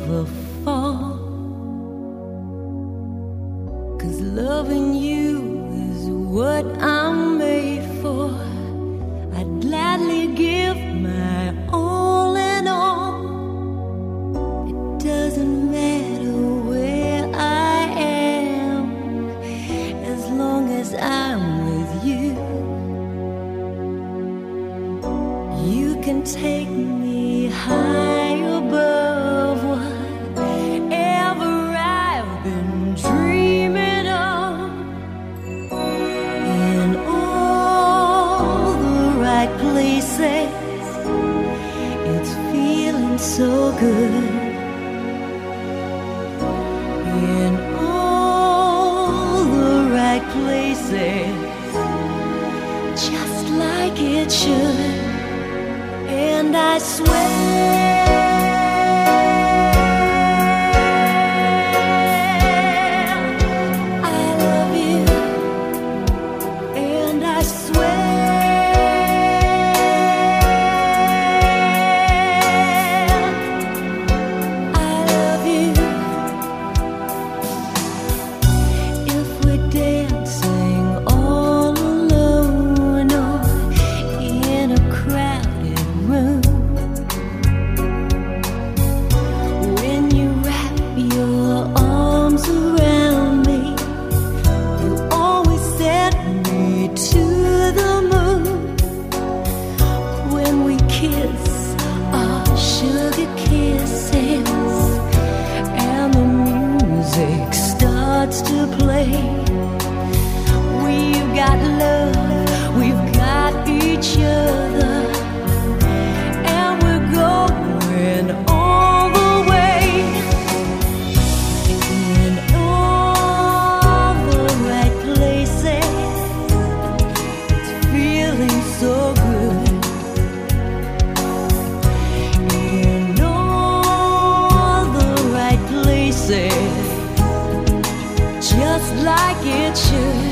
never fall. 'Cause loving you is what I'm made for. I'd gladly give my all and all. It doesn't matter where I am, as long as I'm with you. You can take me high above whatever I've been dreaming of, in all the right places. It's feeling so good. In all the right places, just like it should. And I swear I love you, and I swear I love you. If we're dancing all alone or in a crowded room, when you wrap your arms around me, you always set me to the moon. When we kiss our sugar kisses and the music starts to play, we've got love, we've got each other, and we're going all the way. In all the right places, it's feeling so good. In all the right places, just like it should.